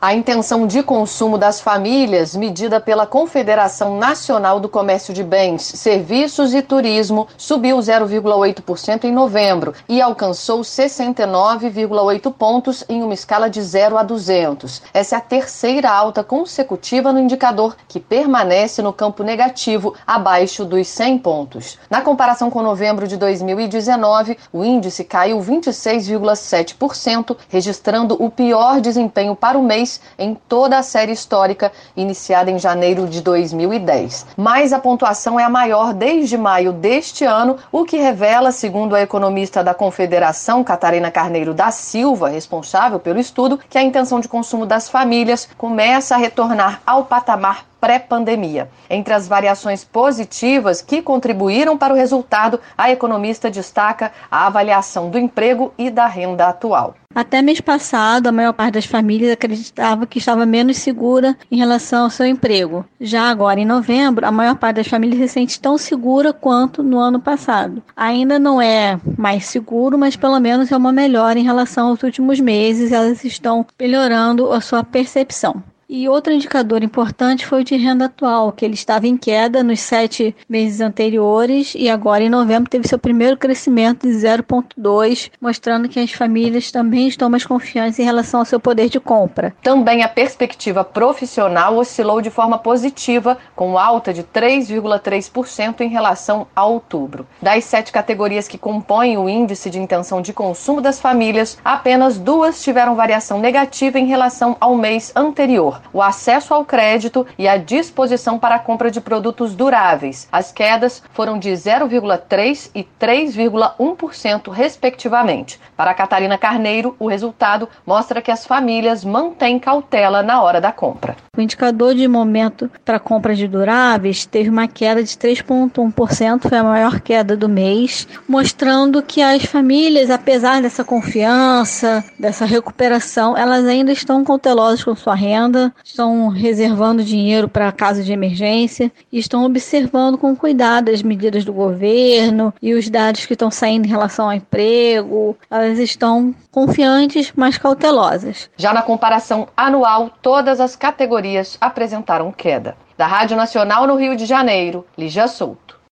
A intenção de consumo das famílias, medida pela Confederação Nacional do Comércio de Bens, Serviços e Turismo, subiu 0,8% em novembro e alcançou 69,8 pontos em uma escala de 0 a 200. Essa é a terceira alta consecutiva no indicador, que permanece no campo negativo, abaixo dos 100 pontos. Na comparação com novembro de 2019, o índice caiu 26,7%, registrando o pior desempenho para o mês em toda a série histórica, iniciada em janeiro de 2010. Mas a pontuação é a maior desde maio deste ano, o que revela, segundo a economista da Confederação, Catarina Carneiro da Silva, responsável pelo estudo, que a intenção de consumo das famílias começa a retornar ao patamar pré-pandemia. Entre as variações positivas que contribuíram para o resultado, a economista destaca a avaliação do emprego e da renda atual. Até mês passado, a maior parte das famílias acreditava que estava menos segura em relação ao seu emprego. Já agora, em novembro, a maior parte das famílias se sente tão segura quanto no ano passado. Ainda não é mais seguro, mas pelo menos é uma melhora em relação aos últimos meses. Elas estão melhorando a sua percepção. E outro indicador importante foi o de renda atual, que ele estava em queda nos 7 meses anteriores e agora em novembro teve seu primeiro crescimento de 0,2, mostrando que as famílias também estão mais confiantes em relação ao seu poder de compra. Também a perspectiva profissional oscilou de forma positiva, com alta de 3,3% em relação a outubro. Das 7 categorias que compõem o índice de intenção de consumo das famílias, apenas 2 tiveram variação negativa em relação ao mês anterior: o acesso ao crédito e a disposição para a compra de produtos duráveis. As quedas foram de 0,3% e 3,1%, respectivamente. Para a Catarina Carneiro, o resultado mostra que as famílias mantêm cautela na hora da compra. O indicador de momento para compra de duráveis teve uma queda de 3,1%, foi a maior queda do mês, mostrando que as famílias, apesar dessa confiança, dessa recuperação, elas ainda estão cautelosas com sua renda, estão reservando dinheiro para caso de emergência e estão observando com cuidado as medidas do governo e os dados que estão saindo em relação ao emprego. Elas estão confiantes, mas cautelosas. Já na comparação anual, todas as categorias apresentaram queda. Da Rádio Nacional no Rio de Janeiro, Lígia Souto.